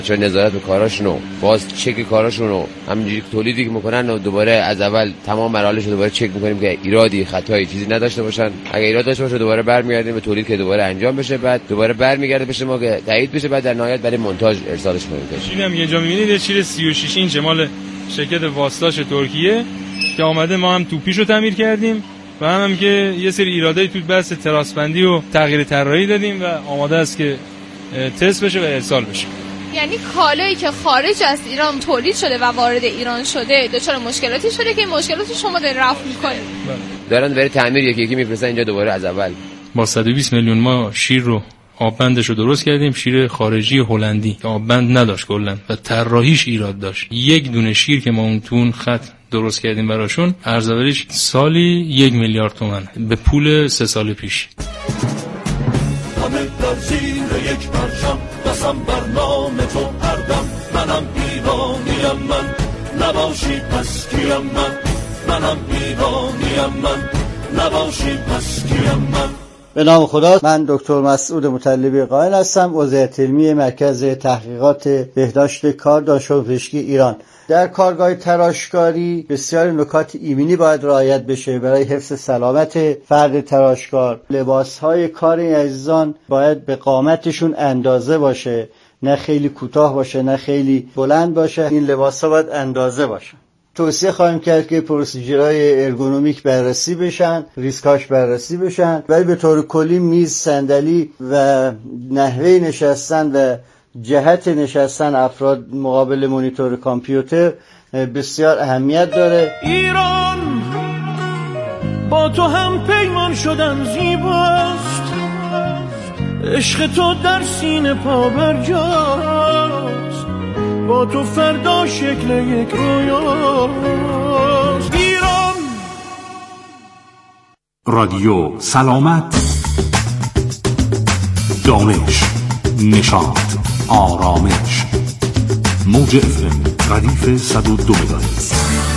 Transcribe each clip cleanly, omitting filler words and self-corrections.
چون نظارت به کاراشونو باز چک کاراشونو همینجوری تولیدی که میکنن و دوباره از اول تمام مراحلش رو دوباره چک میکنیم که ایرادی خطایی چیزی نداشته باشن. اگه ایراد داشته باشه دوباره برمیگردیم به تولید که دوباره انجام بشه، بعد دوباره برمیگرده بشه ما که تایید بشه، بعد در نهایت برای مونتاژ ارسالش کنیم. شیرم یه جا می‌بینید شیر 36 اینچ مال شرکت واسلاش ترکیه که آمده، ما هم توپیشو تعمیر کردیم و هم که یه سری ایرادایی تو بحث تراسبندی و تغییر طراحی دادیم و آماده است که تست بشه و ارسال بشه. یعنی کالایی که خارج از ایران تولید شده و وارد ایران شده دچار مشکلاتی شده که این مشکلات شما دارین رفع می‌کنید. دارن برای تعمیر یکی میفرستن اینجا دوباره از اول. با 120 میلیون ما شیر رو آببندش رو درست کردیم، شیر خارجی هلندی که آببند نداشت کلا و طراحیش ایراد داشت. یک دونه شیر که ما اون تون خط درست کردیم براشون ارزش سالی 1 میلیارد تومان به پول 3 سال پیش. همه در زیر یک پرچم بسم برنامه تو هر دم، منم ایرانیم من، نباشی پس کیم منم ایرانیم من، نباشی پس کیم من. به نام خدا. من دکتر مسعود مطلبی قائل هستم، عضو هیئت علمی مرکز تحقیقات بهداشت کار دانشگاه پزشکی ایران. در کارگاه تراشکاری بسیار نکات ایمنی باید رعایت بشه برای حفظ سلامت فرد تراشکار. لباسهای کار این عزیزان باید به قامتشون اندازه باشه، نه خیلی کوتاه باشه نه خیلی بلند باشه. این لباسها باید اندازه باشه. توصیه خواهیم کرد که پروسیجرهای ارگونومیک بررسی بشن، ریسکاش بررسی بشن، ولی به طور کلی میز، صندلی و نحوه نشستن و جهت نشستن افراد مقابل مانیتور کامپیوتر بسیار اهمیت داره. ایران با تو هم پیمان شدم زیباست، عشق تو در سینه پا برجاست، با تو فردا شکل یک رویاست. ایران رادیو سلامت، دانش، نشاط، آرامش. موج FM ردیف 102 مگاهرتز.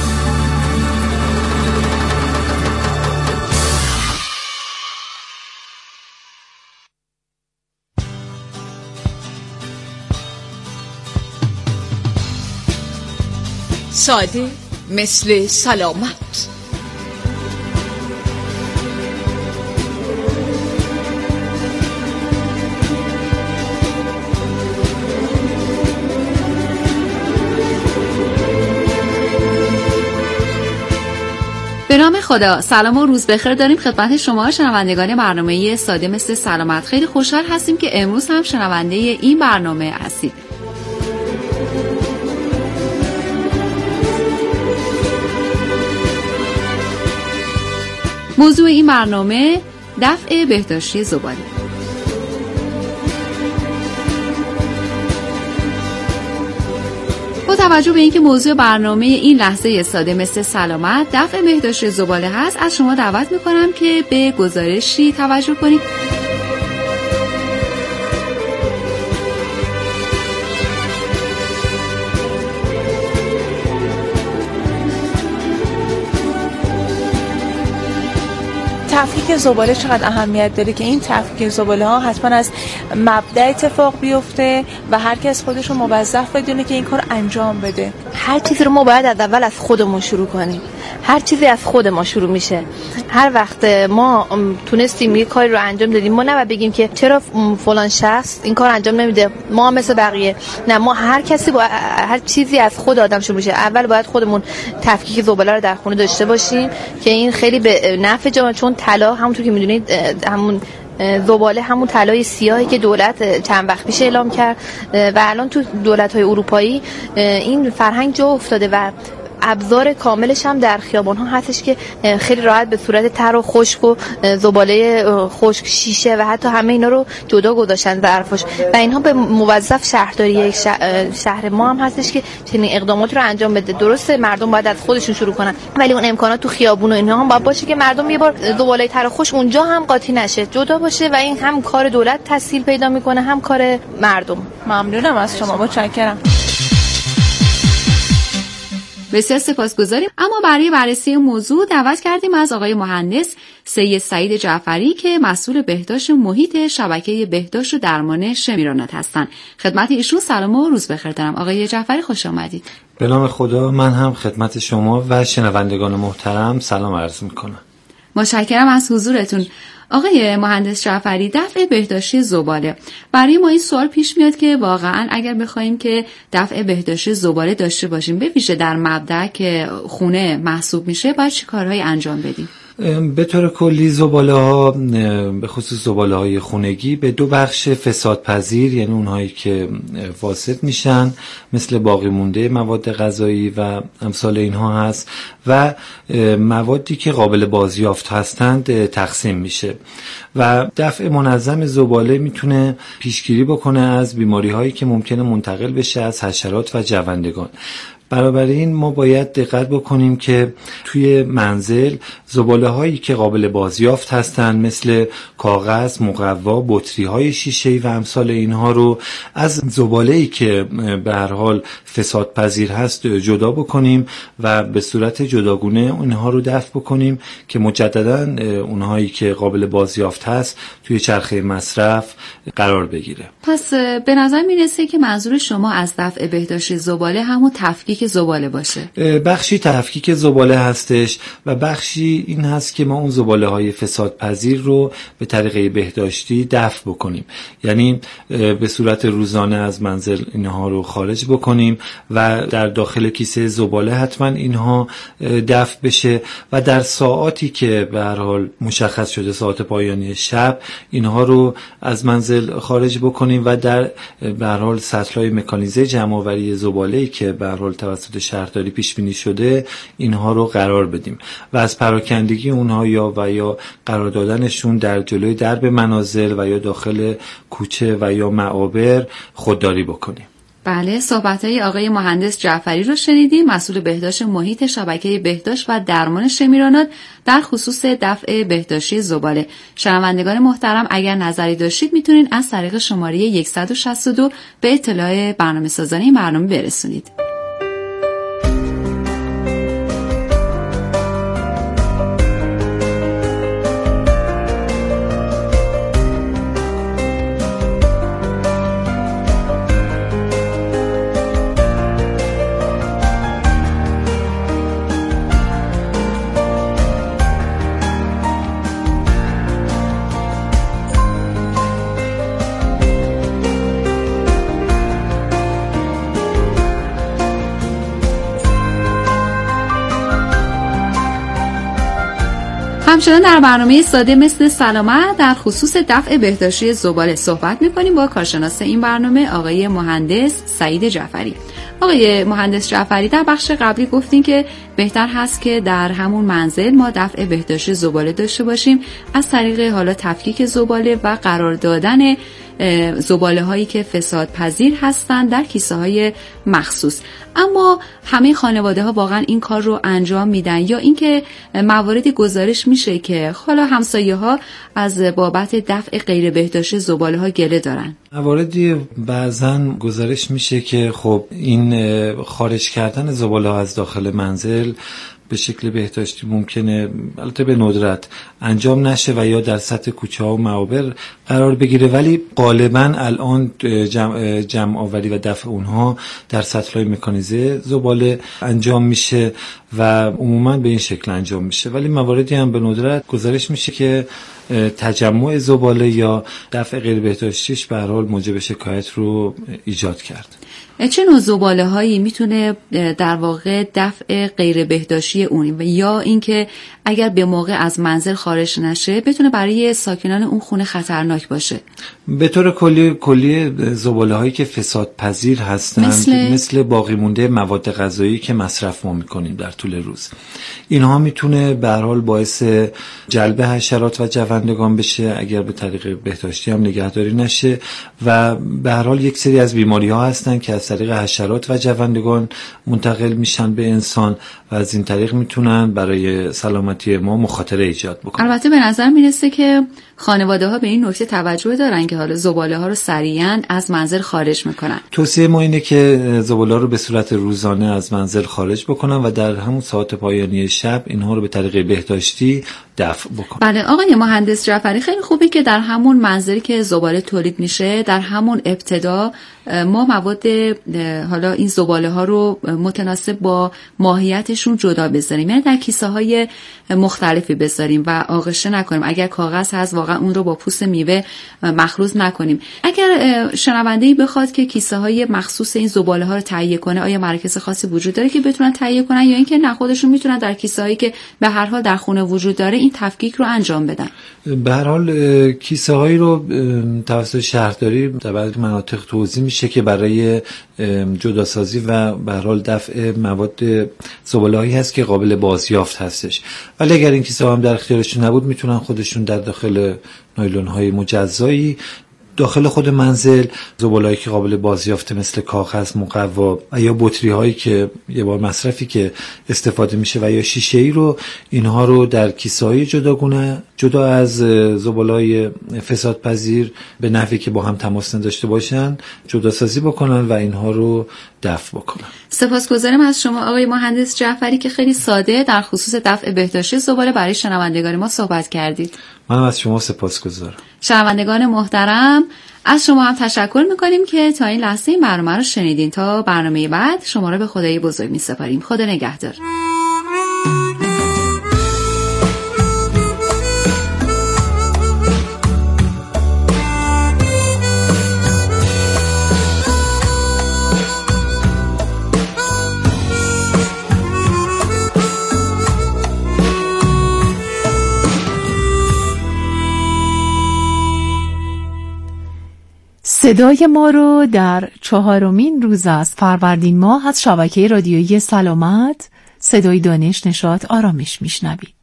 ساده مثل سلامت. به نام خدا. سلام و روز بخیر داریم خدمت شما شنوندگان برنامه ساده مثل سلامت. خیلی خوشحال هستیم که امروز هم شنونده این برنامه هستید. موضوع این برنامه دفع بهداشتی زباله. با توجه به اینکه موضوع برنامه این لحظه ساده مثل سلامت دفع بهداشتی زباله هست، از شما دعوت میکنم که به گزارشی توجه کنید. تفکیک زباله چقدر اهمیت داره که این تفکیک زباله ها حتما از مبدأ اتفاق بیفته و هر کس خودش رو موظف بدونه که این کار انجام بده. هر چیزی رو ما باید از اول از خودمون شروع کنیم. هر چیزی از خود ما شروع میشه. هر وقت ما تونستیم یه کاری رو انجام دادیم، ما نباید بگیم که چرا فلان شخص این کار انجام نمیده، ما هم مثل بقیه. نه، ما هر کسی با هر چیزی از خود آدم شروع میشه. اول باید خودمون تفکیک زباله رو در خونه داشته باشیم که این خیلی به نفع جامعه، چون طلا همونطور که میدونید همون زباله همون طلای سیاهی که دولت چند وقت پیش اعلام کرد و الان تو دولت‌های اروپایی این فرهنگ جا افتاده و ابزار کاملش هم در خیابان‌ها هستش که خیلی راحت به صورت تر و خشک و زباله خشک، شیشه و حتی همه اینا رو جدا گذاشتن ظرفاش و اینها به موظف شهرداری یک شهر ما هم هستش که چنین اقدامات رو انجام بده. درسته مردم باید از خودشون شروع کنن، ولی اون امکانات تو خیابون و اینها هم باید باشه که مردم یه بار زباله تر و خشک اونجا هم قاطی نشه، جدا باشه و این هم کار دولت تسهیل پیدا میکنه هم کار مردم. ممنونم از شما، متشکرم. بسیار سپاسگزاریم. اما برای بررسی موضوع دعوت کردیم از آقای مهندس سید سعید جعفری که مسئول بهداشت محیط شبکه بهداشت و درمان شمیرانات هستند. خدمت ایشون سلام و روز بخیر دارم. آقای جعفری خوش آمدید. به نام خدا، من هم خدمت شما و شنوندگان محترم سلام عرض میکنم. متشکرم از حضورتون. آقای مهندس جعفری، دفع بهداشتی زباله، برای ما این سوال پیش میاد که واقعا اگر بخوایم که دفع بهداشتی زباله داشته باشیم، به ویژه در مبدأ که خونه محسوب میشه، باید چه کارهایی انجام بدیم؟ به طور کلی زباله‌ها، به خصوص زباله‌های خونگی، به دو بخش فسادپذیر، یعنی اونهایی که فاسد میشن مثل باقی مونده مواد غذایی و امثال اینها هست، و موادی که قابل بازیافت هستند تقسیم میشه. و دفع منظم زباله میتونه پیشگیری بکنه از بیماری‌هایی که ممکنه منتقل بشه از حشرات و جوندگان. بنابراین ما باید دقت بکنیم که توی منزل زباله هایی که قابل بازیافت هستند مثل کاغذ، مقوا، بطری های شیشه‌ای و امثال اینها رو از زباله‌ای که به هر حال فساد پذیر هست جدا بکنیم و به صورت جداگونه اونها رو دفع بکنیم که مجددا اونهایی که قابل بازیافت هست توی چرخه مصرف قرار بگیره. پس به نظر میرسه که منظور شما از دفع بهداشتی زباله همون تفکیک زباله باشه. بخشی تفکیک زباله هستش و بخشی این هست که ما اون زباله های فساد پذیر رو به طریقه بهداشتی دفع بکنیم، یعنی به صورت روزانه از منزل اینها رو خارج بکنیم و در داخل کیسه زباله حتما اینها دفع بشه و در ساعاتی که به هر حال مشخص شده، ساعات پایانی شب، اینها رو از منزل خارج بکنیم و در به هر حال سطل‌های مکانیزه جمع‌آوری زباله‌ای که به هر حال توسط شهرداری پیش بینی شده اینها رو قرار بدیم و از پراکندگی اونها یا قرار دادنشون در جلوی درب منازل و یا داخل کوچه و یا معابر خودداری بکنیم. بله، صحبت‌های آقای مهندس جعفری رو شنیدیم، مسئول بهداشت محیط شبکه بهداشت و درمان شمیرانات در خصوص دفع بهداشتی زباله. شنوندگان محترم، اگر نظری داشتید میتونید از طریق شماره 162 به اطلاع برنامه‌سازان این برنامه برسونید. همچنان در برنامه ساده مثل سلامت در خصوص دفع بهداشتی زباله صحبت می‌کنیم با کارشناس این برنامه آقای مهندس سعید جعفری. آقای مهندس جعفری، در بخش قبلی گفتین که بهتر هست که در همون منزل ما دفع بهداشتی زباله داشته باشیم از طریق حالا تفکیک زباله و قرار دادن زباله هایی که فساد پذیر هستند در کیسه های مخصوص. اما همه خانواده ها واقعا این کار رو انجام میدن یا اینکه مواردی گزارش میشه که حالا همسایه ها از بابت دفع غیر بهداشتی زباله ها گله دارن؟ مواردی بعضن گزارش میشه که خب این خارج کردن زباله ها از داخل منزل به شکل بهداشتی ممکنه البته به ندرت انجام نشه و یا در سطح کوچه ها و معابر قرار بگیره، ولی غالبا الان جمع آوری و دفع اونها در سطح مکانیزه زباله انجام میشه و عموما به این شکل انجام میشه، ولی مواردی هم به ندرت گزارش میشه که تجمع زباله یا دفع غیر بهداشتیش به هر حال موجب شکایت رو ایجاد کرد. چه نوع زباله هایی میتونه در واقع دفع غیر بهداشتی اون یا اینکه اگر به موقع از منزل خارج نشه بتونه برای ساکنان اون خونه خطرناک باشه؟ به طور کلی زباله هایی که فساد پذیر هستند مثل باقی مونده مواد غذایی که مصرف ما میکنیم در طول روز، اینها میتونه به هر حال باعث جلب حشرات و جوندگان بشه اگر به طریق بهداشتی هم نگهداری نشه و به هر حال یک سری از بیماری ها هستن که از طریق حشرات و جوندگان منتقل میشن به انسان و از این طریق میتونن برای سلامتی ما مخاطره ایجاد بکنن. البته به نظر میرسه که خانواده ها به این نکته توجه دارن که حالا زباله ها رو سریعا از منزل خارج میکنن. توصیه ما اینه که زباله ها رو به صورت روزانه از منزل خارج بکنن و در همون ساعات پایانی شب اینها رو به طریق بهداشتی دفع بکنن. بله آقای مهندس جعفری، خیلی خوبه که در همون منظری که زباله تولید میشه در همون ابتدا ما مواد حالا این زباله ها رو متناسب با ماهیتشون جدا بذاریم، یعنی در کیسه های مختلفی بذاریم و آغشته نکنیم. اگر کاغذ هست واقعا اون رو با پوست میوه مخلوط نکنیم. اگر شنونده‌ای بخواد که کیسه های مخصوص این زباله ها رو تهیه کنه، آیا مراکز خاصی وجود داره که بتونن تهیه کنن یا اینکه نه خودشون میتونن در کیسه هایی که به هر حال در خونه وجود داره این تفکیک رو انجام بدن؟ به هر حال کیسه هایی رو توسط شهرداری در بعضی مناطق توزیع میشه که برای جداسازی و به هر حال دفع مواد زباله‌ای هست که قابل بازیافت هستش. ولی اگر این کیسه هم در اختیارشون نبود میتونن خودشون در داخل نایلون های مجزایی داخل خود منزل زباله‌ای که قابل بازیافته مثل کاغذ، مقوا و یا بطری هایی که یه بار مصرفی که استفاده میشه و یا شیشه‌ای رو اینها رو در کیسه‌های جداگونه جدا از زباله‌های فسادپذیر به نحوی که با هم تماس نداشته باشن جداسازی بکنن و اینها رو دفع بکنن. سپاسگزارم از شما آقای مهندس جعفری که خیلی ساده در خصوص دفع بهداشتی زباله برای شنوندگان ما صحبت کردید. من از شما سپاسگزارم. شنوندگان محترم از شما هم تشکر میکنیم که تا این لحظه این برنامه رو شنیدین. تا برنامه بعد شما رو به خدای بزرگ میسپاریم. خدا نگهدار. صدای ما رو در 4مین روز از فروردین ماه از شبکه رادیویی سلامت، صدای دانش، نشاط، آرامش میشنوید.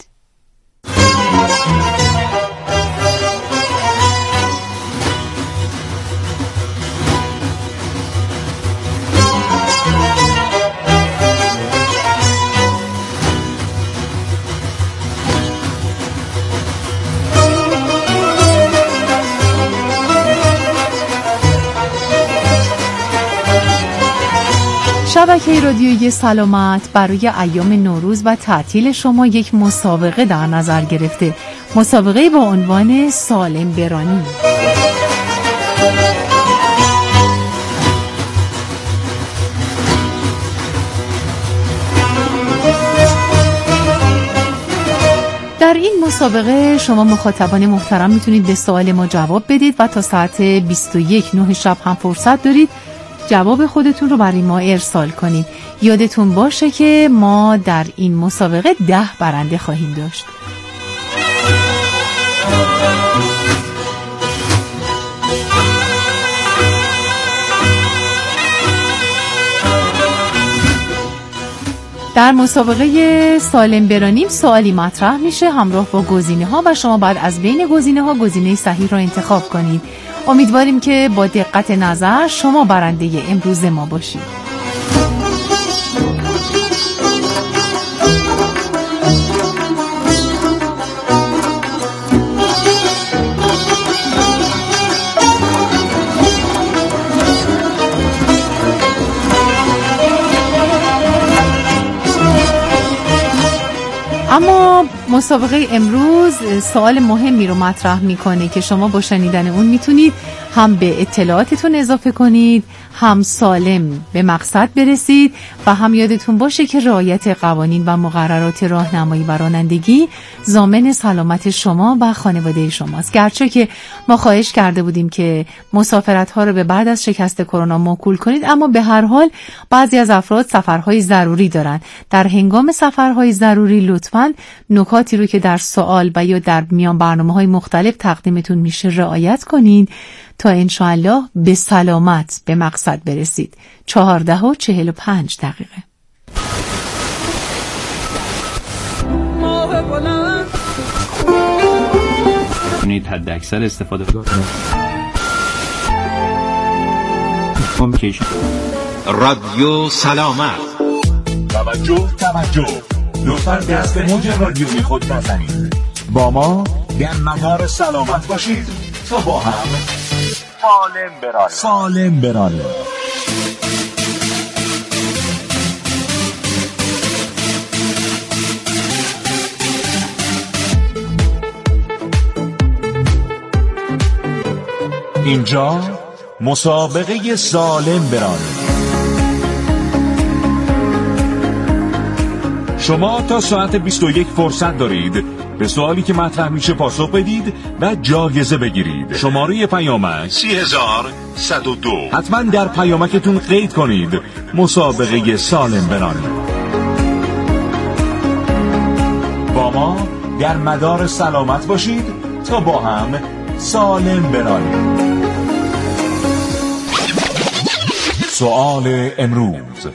شبکه رادیویی سلامت برای ایام نوروز و تعطیل شما یک مسابقه در نظر گرفته. مسابقه با عنوان سالم برانی. در این مسابقه شما مخاطبان محترم میتونید به سوال ما جواب بدید و تا ساعت 21 شب هم فرصت دارید جواب خودتون رو برای ما ارسال کنید. یادتون باشه که ما در این مسابقه 10 برنده خواهیم داشت. در مسابقه سالم برانیم سوالی مطرح میشه همراه با گزینه‌ها و شما باید از بین گزینه‌ها گزینه صحیح رو انتخاب کنید. امیدواریم که با دقت نظر شما برنده امروز ما باشید. اما مسابقه امروز سوال مهمی رو مطرح میکنه که شما با شنیدن اون میتونید هم به اطلاعاتتون اضافه کنید، هم سالم به مقصد برسید و هم یادتون باشه که رعایت قوانین و مقررات راهنمایی و رانندگی ضامن سلامت شما و خانواده شماست. گرچه که ما خواهش کرده بودیم که مسافرت ها رو به بعد از شکست کرونا موکول کنید، اما به هر حال بعضی از افراد سفرهای ضروری دارن. در هنگام سفرهای ضروری لطفاً نکاتی رو که در سوال و یا در میان برنامه‌های مختلف تقدیمتون میشه رعایت کنید تا انشاءالله به سلامت به مقصد برسید. 14:45. کنید حد اکثر استفاده کنید. رادیو سلامت. توجه لطفاً دست به موج رادیویی خود نزنید. با ما در مدار سلامت باشید تا با هم سالم برانیم. اینجا مسابقه سالم برانید. شما تا ساعت 21 فرصت دارید به سوالی که مطرح میشه پاسخ بدید و جایزه بگیرید. شماره پیامک 3102. حتما در پیامکتون قید کنید مسابقه سالم برانید. با ما در مدار سلامت باشید تا با هم سالم برانید. سوال امروز: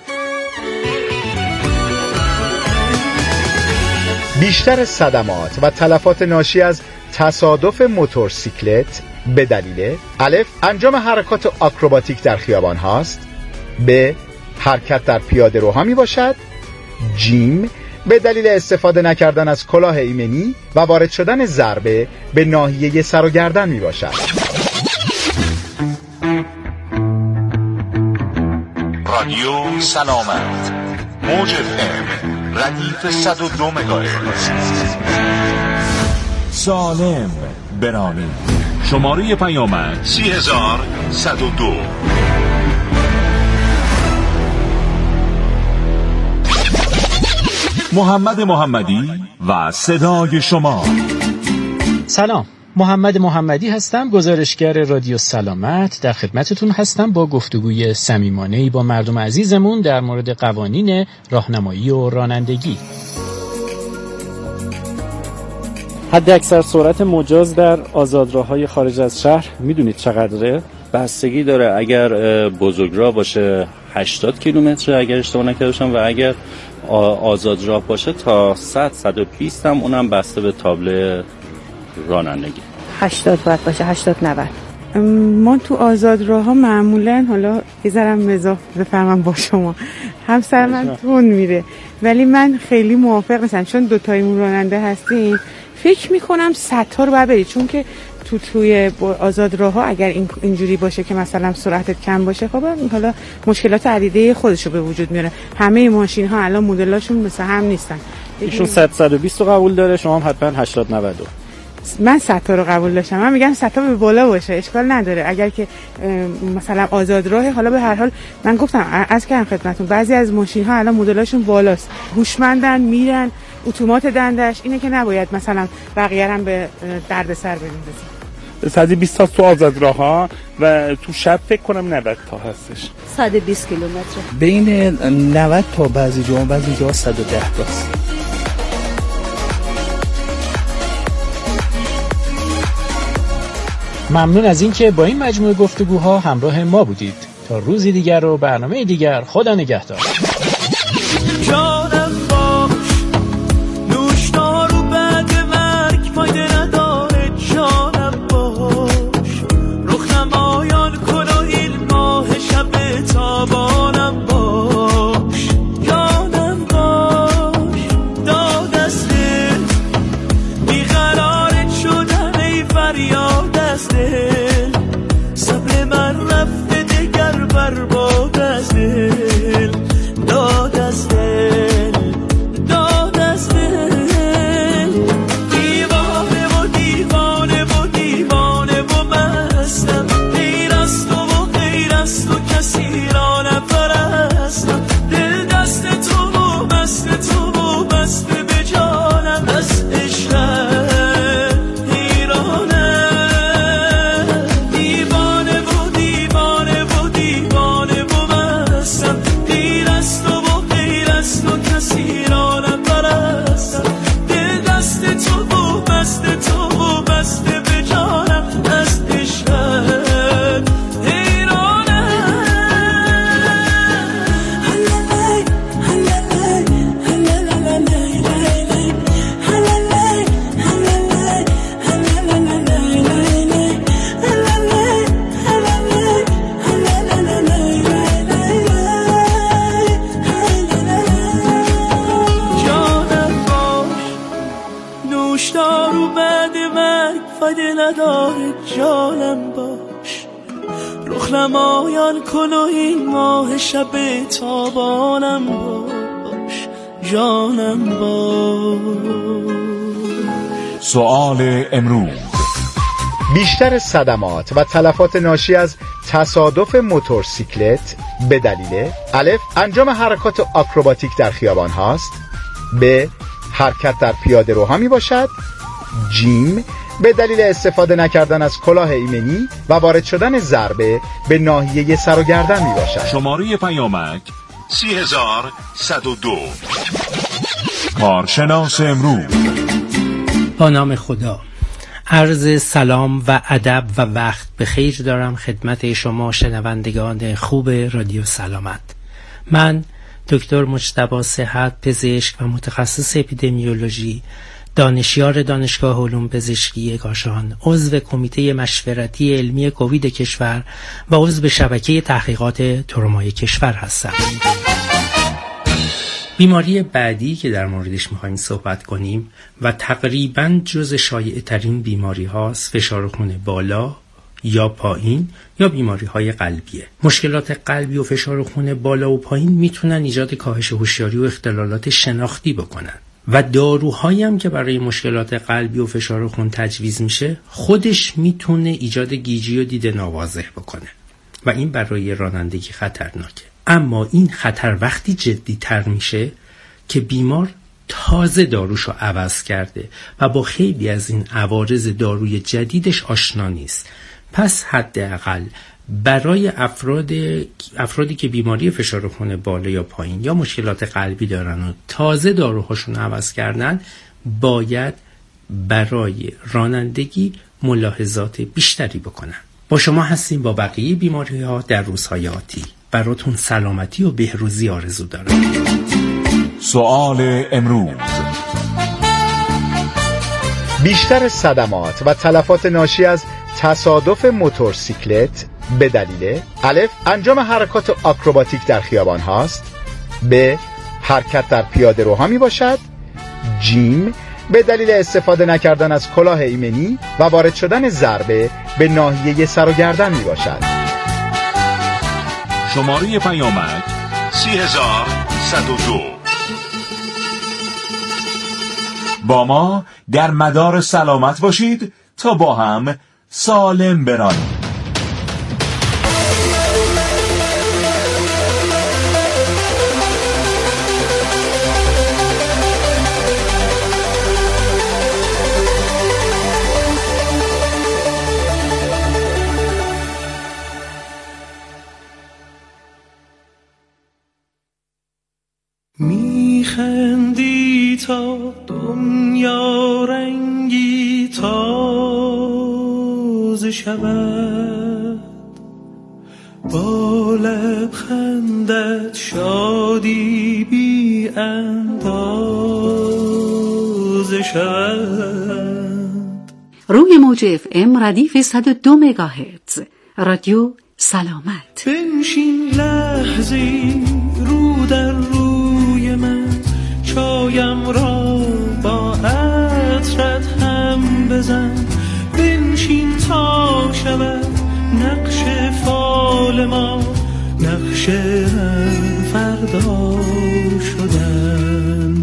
بیشتر صدمات و تلفات ناشی از تصادف موتورسیکلت به دلیل الف انجام حرکات آکروباتیک در خیابان هاست، ب حرکت در پیاده روها می باشد، جیم به دلیل استفاده نکردن از کلاه ایمنی و وارد شدن ضربه به ناحیه سر و گردن می باشد. رادیو سلامت، موج FM، ردیف 102 مگاهرتز. سالم برانید. شماره پیامک 3102. محمد محمدی و صدای شما. سلام، محمد محمدی هستم، گزارشگر رادیو سلامت. در خدمتتون هستم با گفتگوی صمیمانه‌ای با مردم عزیزمون در مورد قوانین راهنمایی و رانندگی. حد اکثر سرعت مجاز در آزادراه‌های خارج از شهر میدونید چقدره؟ بستگی داره، اگر بزرگراه باشه 80 کیلومتر اگر اشتباه نکرده باشم، و اگر آزادراه باشه تا 100-120 هم، اونم بسته به تابلو رانندگی. 80 باید باشه، 80-90. ما تو آزادراه‌ها معمولاً، حالا یه ذرم مزاح بفرمم با شما، همسر من تون میره، ولی من خیلی موافق نیستم، چون دوتایمون راننده هستیم. فکر میکنم 100 تا رو باید برید، چون که توی آزادراه‌ها اگر اینجوری باشه که مثلا سرعتت کم باشه، خب حالا مشکلات عدیده خودشو به وجود میاره. همه ماشین‌ها الان مدلاشون مثل هم نیستن. ایشون 100-120 رو قبول داره، شما هم حتما 80-90. من 100 تا رو قبول داشتم. من میگم 100 تا به بالا باشه، اشکال نداره. اگر که مثلا آزادراه، حالا به هر حال من گفتم از کردم خدمتتون، بعضی از ماشین‌ها الان مدلاشون بالاست، هوشمندن، میرن اتومات دندش، اینه که نباید مثلا بقیه هم به دردسر بندازیم. 120 تا تو آزادراه‌ها و تو شب فکر کنم 90 تا هستش. 120 کیلومتر. بین 90 تا بعضی جاها 110 تاست. ممنون از اینکه با این مجموعه گفتگوها همراه ما بودید. تا روزی دیگر و برنامه دیگر، خدا نگهدار. جانم باش، نوشدار و بعد مرگ فایده نداره. جانم باش، رخ نمایان کن و این ماه شب تابانم باش. جانم باش، داد از دل بیقرارت شدم، ای فریاد از دل. صبر من رفته دگر برباد از دل. داد از دل، داد از دل. دیوانه و دیوانه و دیوانه و مستم، غیر از تو و غیر از تو کسی را نپرستم. دل دست تو و بست تو و بست به جانم، از عشقت حیرانم. دیوانه و دیوانه و دیوانه و مستم، غیر از تو و غیر از تو کسی را نپرستم. دل دست تو و بست تو و بست به جانم، از عشقت حیرانم. جانم باش، نوشدار و بعد مرگ فایده نداره. جانم باش، رخ نمایان کن و این ماه شب تابانم باش. جانم باش. سوال امروز: بیشتر صدمات و تلفات ناشی از تصادف موتورسیکلت به دلیل الف انجام حرکات آکروباتیک در خیابان هاست، ب حرکت در پیاده روها می باشد، جیم به دلیل استفاده نکردن از کلاه ایمنی و وارد شدن ضربه به ناحیه سر و گردن می باشد. شماره پیامک 3102. کارشناس امروز. با نام خدا، عرض سلام و ادب و وقت بخیر دارم خدمت شما شنوندگان خوب رادیو سلامت. من دکتر مجتبی صحت، پزشک و متخصص اپیدمیولوژی، دانشیار دانشگاه علوم پزشکی کاشان، عضو کمیته مشورتی علمی کووید کشور و عضو شبکه تحقیقات ترومای کشور هستم. بیماری بعدی که در موردش می‌خوایم صحبت کنیم و تقریباً جز شایع ترین بیماری هاست فشار خون بالا یا پایین یا بیماری های قلبیه. مشکلات قلبی و فشار خون بالا و پایین میتونن ایجاد کاهش هوشیاری و اختلالات شناختی بکنن و داروهایی هم که برای مشکلات قلبی و فشار خون تجویز میشه خودش میتونه ایجاد گیجی و دید ناواضح بکنه و این برای رانندگی خطرناکه. اما این خطر وقتی جدی تر میشه که بیمار تازه داروشو عوض کرده و با خیلی از این عوارض داروی جدیدش آشنا نیست. پس حداقل برای افرادی که بیماری فشار خون بالا یا پایین یا مشکلات قلبی دارن و تازه داروهاشون عوض کردن، باید برای رانندگی ملاحظات بیشتری بکنن. با شما هستیم با بقیه بیماری ها در روزهای آتی. براتون سلامتی و بهروزی آرزو دارم. سوال امروز: بیشتر صدمات و تلفات ناشی از تصادف موتورسیکلت به دلیل الف انجام حرکات آکروباتیک در خیابان هاست، ب حرکت در پیاده روها می باشد، جیم به دلیل استفاده نکردن از کلاه ایمنی و وارد شدن ضربه به ناحیه سر و گردن می باشد. شماره پیامک 3102. با ما در مدار سلامت باشید تا با هم سالم برانید. میخندی تا دنیا رنگی تازه شود، با لبخندت شادی بی اندازه شود. روی موج FM ردیف 102 مگاهرتز رادیو سلامت. بنشین لحظی رو در روی من، چایم را با عطرت هم بزن. بنشین تا شود نقش فال ما، نقش فردا شدن.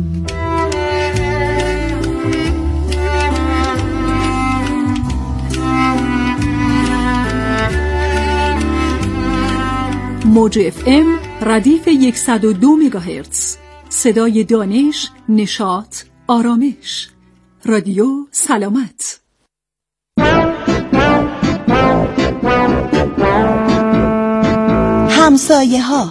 موج FM ردیف 102 مگاهرتز، صدای دانش، نشاط، آرامش. رادیو سلامت. همسایه ها.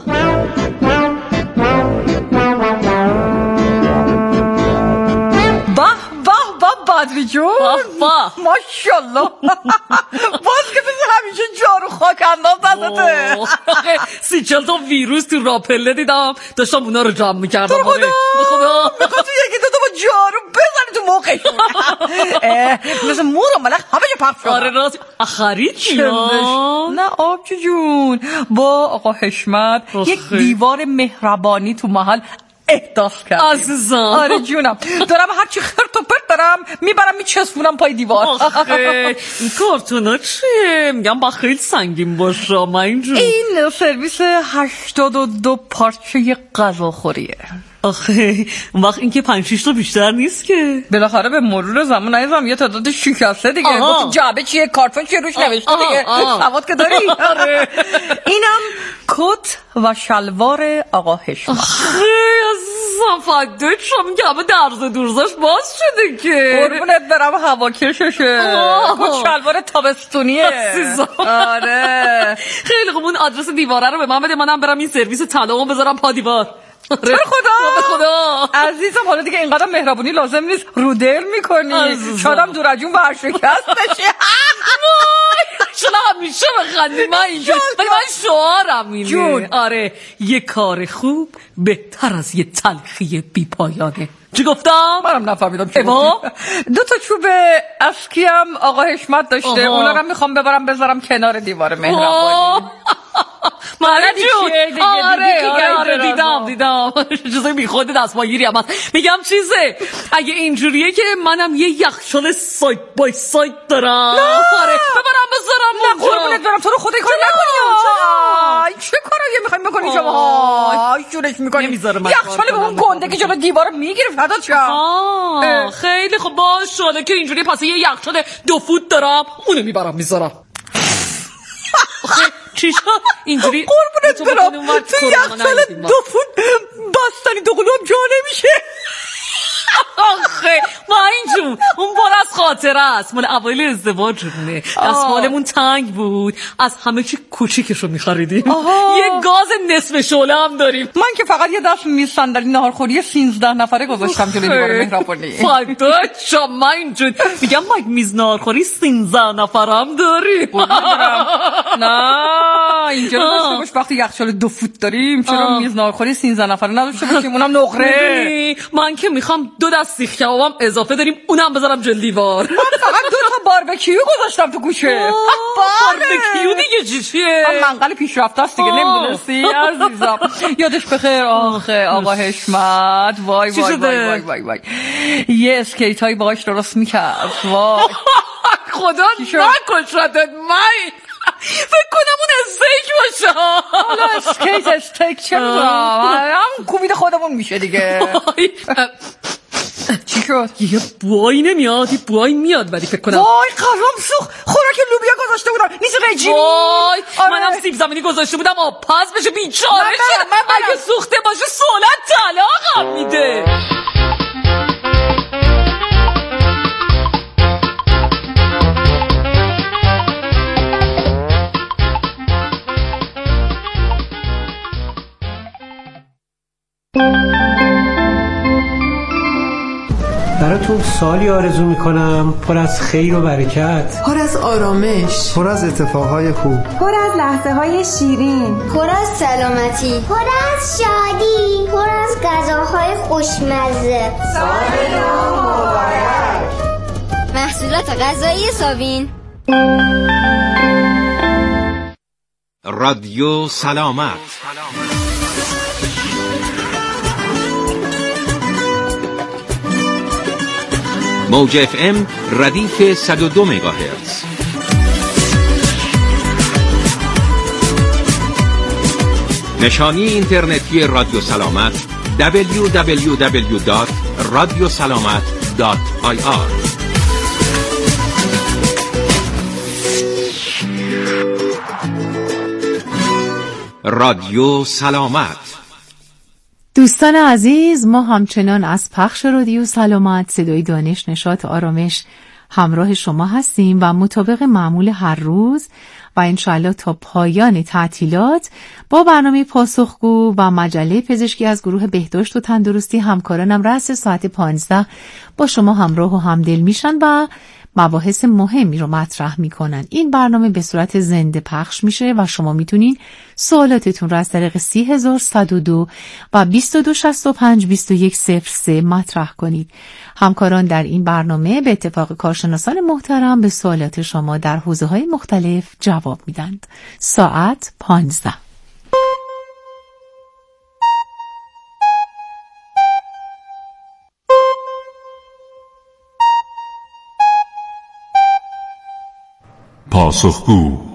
بدری جون ماشالله باز که مثل همیشه جارو خاک انداز دستته. 30-40 تا ویروس تو راپله دیدم داشتم اونا رو جمع میکردم. خدا میخواد تو یکی دو با جارو بزنی تو موقعی مثل مور و ملخ همه جا پخش شد. آره راست خرید نه آبجی جون با آقا حشمت یک دیوار مهربانی تو محل احداث کرد عزیزم. آره جونم دارم هرچی خرت و پرت دارم میبرم میچسبونم پای دیوار. آخه این کارتونا چیه؟ میگم با خیلی سنگین باشه. من اینجور این سرویس 82 پارچه غذاخوریه. آخه اون وقت این که 5-6 تا بیشتر نیست که. بالاخره به مرور زمان عزیزم یه تعداد شکسته دیگه. گفتی جعبه چیه، کارتون چیه، روش نوشته دیگه. سواد که داری. آره. اینم کت و شلوار آقا حشمت. عزیزم فدایت شما که همه درز دورزاش باز شده که. قربونت برم هواکششه. کت شلوار تابستونیه. آره. خیلی خوب اون آدرس دیواره رو به من بده، منم برم این سرویس طلاقو بذارم پا دیوار. چرا خدا عزیزم حالا دیگه اینقدر مهربونی لازم نیست، رو دل میکنی. شادم دورجون ورشکست بشه. چرا همیشه بخندی؟ من اینجور ولی من شعارم اینه. آره یه کار خوب بهتر از یه تلخی بی پایانه. چی گفتم؟ منم نفهمیدم چی گفتی. 2 تا چوب اسکی هم آقا حشمت داشته، اونا رو میخوام ببرم بذارم کنار دیوار مهربانی. آره دیدم چیزای بی خود دستماگیری هم هست. میگم چیزه اگه اینجوریه که منم یه یخچال سایت بای سایت دارم. آره ببرم بذارم. نه قربونت برم تو رو خدا کار نکنی. چه کاری میخوایم بکنی شما؟ جورش میکنی یخچال به اون گنده که جلو دیوار میگیره فدات شم. خیلی خب باز شده که اینجوری پس یه یخچال 2 فوت دارم، اونو میبرم میذارم. چی شد اینجوری؟ قربونت برم تو یخچال 2 فوت بستنی دوقلوم جا نمیشه. آخه ما اینجور اون بار از خاطره است، مال اوایل ازدواجمونه. دستمالمون تنگ بود، از همه چی کوچیکشو میخریدیم. یه گاز نصف شعله هم داریم. من که فقط یه دست میز صندلی ناهارخوری 13 نفره گذاشتم جلوی دیوار مهربانی. فدات شم. من اینجور میگم ما میز ناهارخوری 13 نفرم داریم. نه اینجا داشته باش وقتی یخچال 2 فوت داریم چرا میز ناهارخوری 13 نفره نداشته باشیم؟ اونم نقره. من که میخوام 2 دست سیخ کبابم اضافه داریم، اونم بذارم جلوی دیوار. من فقط 2 تا باربیکیو گذاشتم تو گوشه. باربیکیو دیگه چیه؟ منقل پیشرفته است دیگه، نمیدونستی عزیزم. یادش بخیر. آخه آقا حشمت وای وای وای وای وای یه اسکیت هایی باهاش درست میکرد. وای خدا نکشتت. من فکر کنم اون استیک باشه. حالا اسکیت چه میدونم هم کوبید خودمون میشه دیگه. چی شد؟ یه بوایی نمیاد؟ یه بوایی میاد ولی فکر کنم وای قرام سوخ. خوراک لوبیا گذاشته بودم نیست رژیمی. وای منم سیب زمینی گذاشته بودم آب پس بشه بیچاره شه. اگه سوخته باشه سولت طلاقم میده. براتون سالی آرزو میکنم پر از خیر و برکت، پر از آرامش، پر از اتفاقهای خوب، پر از لحظه های شیرین، پر از سلامتی، پر از شادی، پر از غذاهای خوشمزه. سال نو مبارک. محصولات غذایی صابین. رادیو سلامت. موج اف ام ردیف 102 مگاهرتز. نشانی اینترنتی رادیو سلامت www.radiosalamat.ir. رادیو سلامت. دوستان عزیز، ما همچنان از پخش رادیو سلامت، صدای دانش، نشاط، آرامش همراه شما هستیم و مطابق معمول هر روز و انشاءالله تا پایان تعطیلات با برنامه پاسخگو و مجله پزشکی از گروه بهداشت و تندرستی همکارانم رأس ساعت 15 با شما همراه و همدل میشن و مباحث مهمی رو مطرح میکنن. این برنامه به صورت زنده پخش میشه و شما میتونین سوالاتتون رو از طریق 30102 و 2265-2103 مطرح کنید. همکاران در این برنامه به اتفاق کارشناسان محترم به سوالات شما در حوزه‌های مختلف جواب میدند. ساعت 15. پاسخگو